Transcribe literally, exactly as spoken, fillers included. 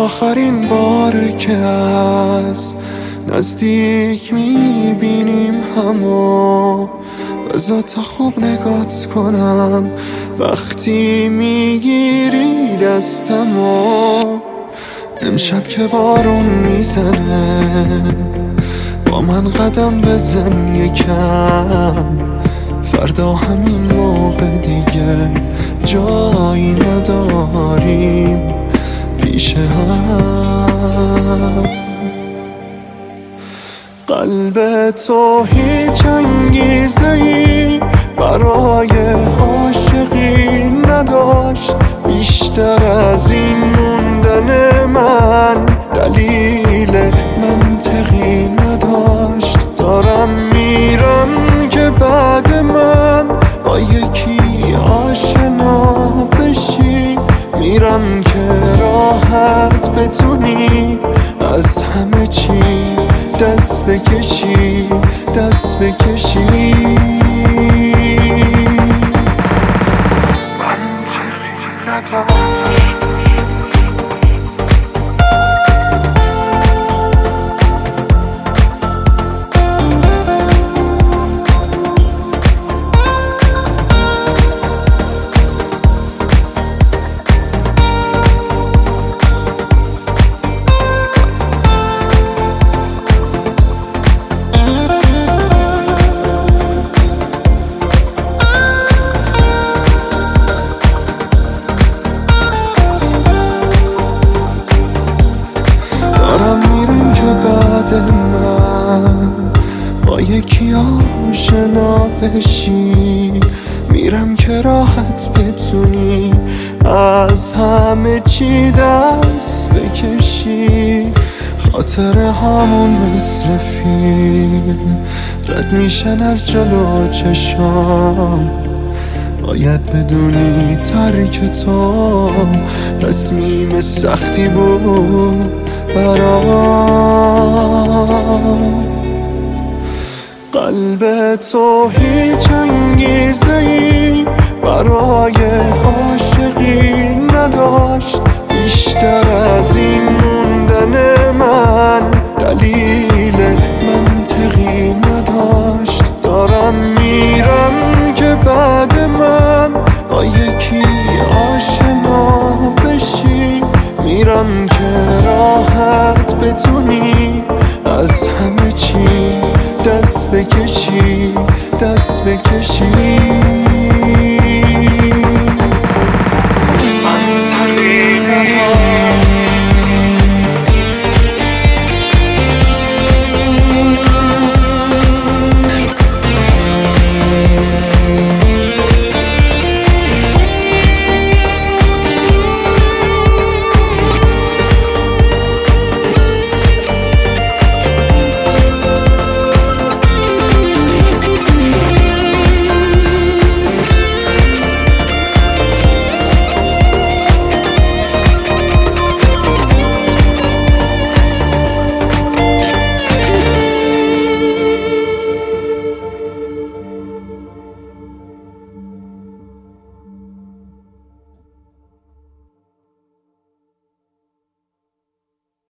آخرین باره که از نزدیک میبینیم همو، بذار تا خوب نگات کنم وقتی میگیری دستمو. امشب که بارون میزنه با من قدم بزن یکم، فردا همین موقع دیگه جایی نداریم پیش هم. قلب تو هیچ انگیزه‌ای برای عاشقی نداشت، بیشتر از این موندن من دلیل منطقی نداشت. دارم میرم که بعد من با یکی آشنا بشی، میرم که راحت بتونی از همه چی دست بکشی دست بکشی. منطقی نداشت. من با یکی آشنا بشی، میرم که راحت بتونی از همه چی دست بکشی. خاطره همون مثل فیلم رد میشن از جلو چشام، باید بدونی ترک تو تصمیم سختی بود برام. قلب تو هیچ انگیزه‌ای برای عاشقی نداشت،